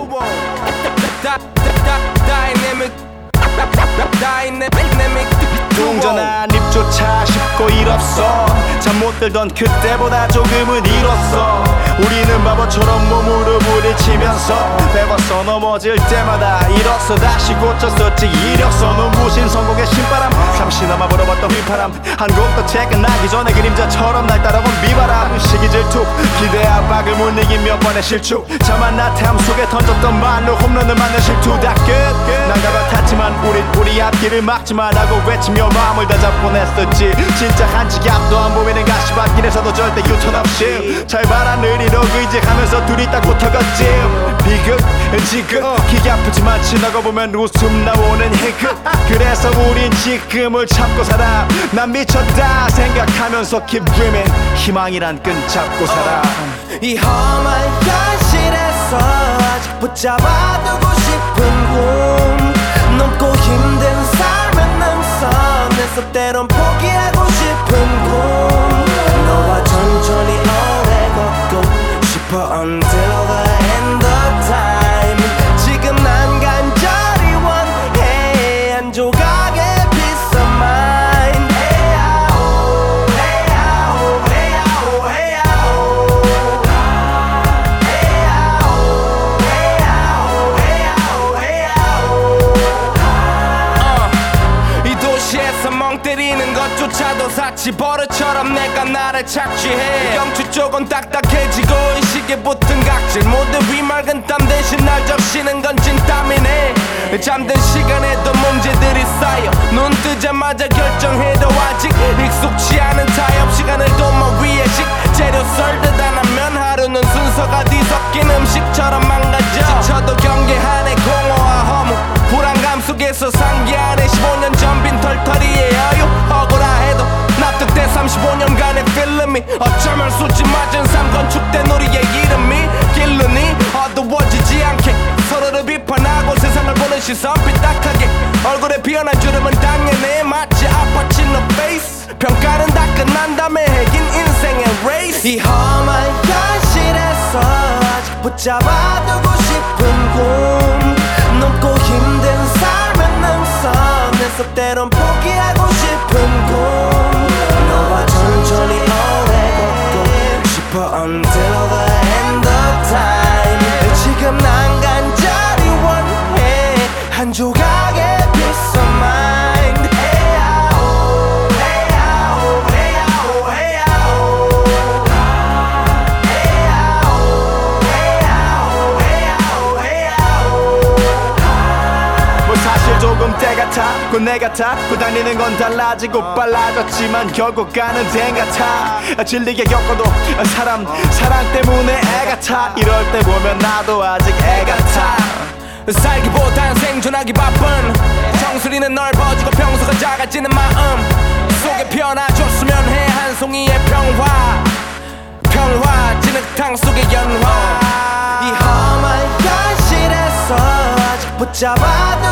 동전한 입조차 쉽고 일 없어. 잠 못 들던 그때보다 조금은 일었어. 우리는 바보처럼 몸으로 부딪히면서 배웠어. 넘어질 때마다 일었어. 다시 고쳤었지 이력서. 눈부신 성공의 신바람, 잠시나마 불어봤던 휘파람. 한 곡 더 퇴근하기 전에 그림자처럼 날 따라온 비바람. 시기 질투, 기대 압박을 못 이긴 몇 번의 실축. 자만 나태함 속에 던졌던 말로 홈런을 맞는 실투. 다 끝, 난가 같았지만 우리 앞길을 막지 말라고 외치며 마음을 다잡곤 했었지. 진짜 한치 앞도 안 보이는 가시밭길에서도 절대 유턴 없이 잘 봐라 느리로 의지하면서 둘이 딱 붙어갔지. 비극, 지극, 기가 아프지만 지나고 보면 웃음 나오는 희극. 그래서 우린 지금을 참고 살아. 난 미쳤다 생각하면서 keep dreaming. 희망이란 끈 잡고 살아. 이 험한 현실에서 아직 붙잡아두고 싶은 꿈, 넘고 힘든 삶의 능선에서 때론 포기하고 싶은 꿈. 너와 천천히 오래 걷고 싶어 until the end of time. 지금 난 간절히 원해 한 조각의 peace of mind. 헤야오 헤야오 헤야오 헤야오 헤야오 헤야오 헤야오 헤야오. 이 도시에서 멍 때리는 것조차도 사치 버릇처럼 내가 나를 착취해. 경추 쪽은 딱딱해지고 의식에 붙은 각질 모두 위맑은 땀 대신 날 적시는 건 진땀이네. 잠든 시간에도 문제들이 쌓여 눈 뜨자마자 결정해도 아직 익숙치 않은 타협. 시간을 도모 위에 식재료 썰듯 안 하면 하루는 순서가 뒤섞인 음식처럼 망가져. 지쳐도 경계하네 공허와 허무 불안감 속에서 상기하네. 15년 전 빈 털터리의 여유 억울해도 납득돼. 35년간의 필름이 어쩌면 수치 맞은 삶 건축된 우리의 이름이 길르니 어두워지지 않게 서로를 비판하고 세상을 보는 시선 삐딱하게. 얼굴에 피어난 주름은 당연해 마치 아파친 너 페이스. 평가는 다 끝난 다음에 핵인 인생의 레이스. 이 험한 현실에서 아직 붙잡아두고 싶은 꿈, 넘고 힘든 삶의 능선에서 때론 포기하고 싶은 꿈. 너와 천천히 오래 걷고 싶어 until the end of time. 지금 난 간절히 원해 한 조각의 peace of mind. 헤야오 헤야오 헤야오 헤야오 헤야오 헤야오 헤야오. 뭐 사실 조금 때 같아 곧 내 같아. 고 다니는 건 달라지고 빨라졌지만 결국 가는 데 같아. 질리게 겪어도 사랑 때문에 애 같아. 이럴 때 보면 나도 아직 애 같아. 살기보단 생존하기 바쁜 정수리는 넓어지고 평소가 작아지는 마음 속에 피어나줬으면 해 한 송이의 평화 진흙탕 속의 연화. 이 험한 현실에서 아직 붙잡아도